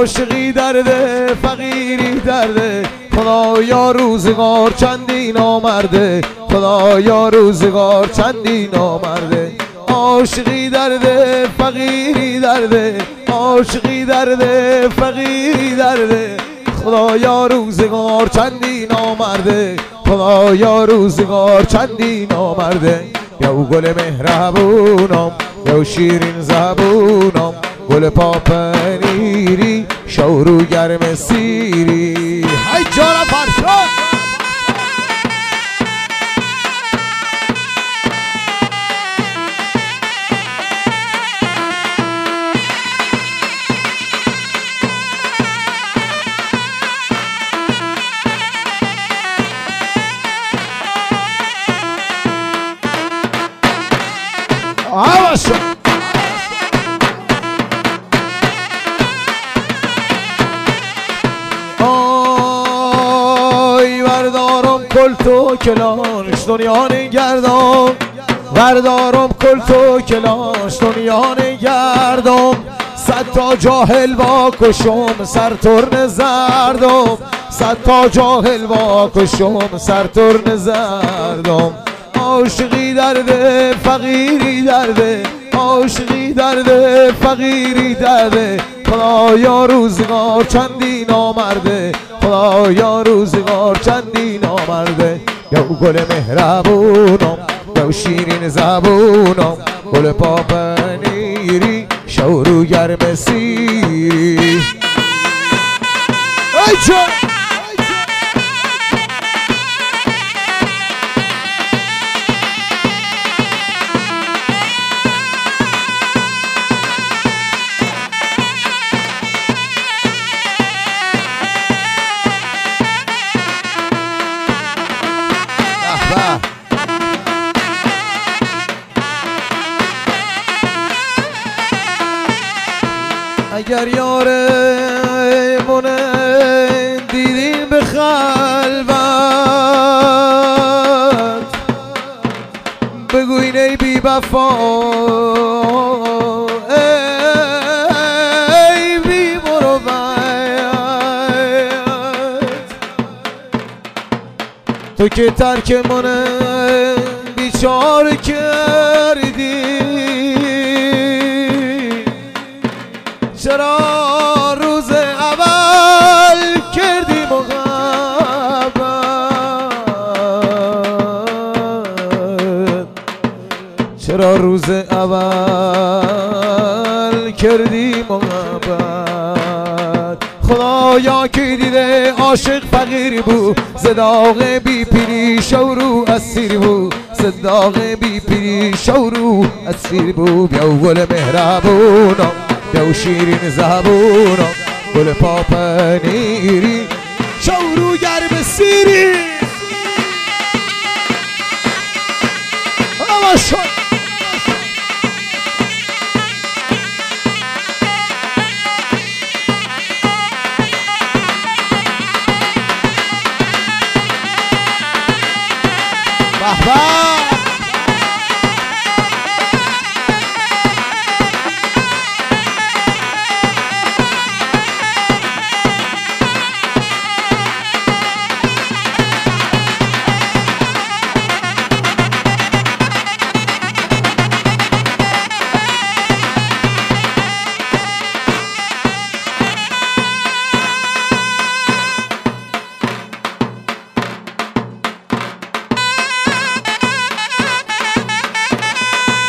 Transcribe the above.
عاشقی درده فقیری درده خدایا روزگار چندی نامرده خدایا روزگار چندی نامرده عاشقی درده فقیری درده عاشقی درده فقیری درده خدایا روزگار چندی نامرده خدایا روزگار چندی نامرده یا گل مهربونم یا شیرین زبونم گل پاپنیری شورو گرم سیری های جانم فرشاد آی بردارم کل تو کلاش دنیا نگردم بردارم کل تو کلاش دنیا نگردم صد تا جاهل با کشم سر ترن زردم صد تا جاهل با کشم سر ترن زردم عاشقی درده فقیری درده عاشقی درده فقیری درده خدایا روزگار چندی نامرده خدایا روزگار چندی نامرده یا گل مهربونم یا شیرین زبونم گل پاپنیری شورو گرم سیری ای چون اگر یارمونه دیدین به خلوت بگوین ای بی وفا ای بی مروت تو که ترک منه بیچاره کردی چرا روز اول کردی محبت چرا روز اول کردی محبت خدایا که دیده عاشق فقیر بود زداغ بی پیری شورو اسیر بود زداغ بی پیری شورو اسیر بود یا گل مهربونم یا شیرین زبونم گل پاپنیری شورو گرم سیری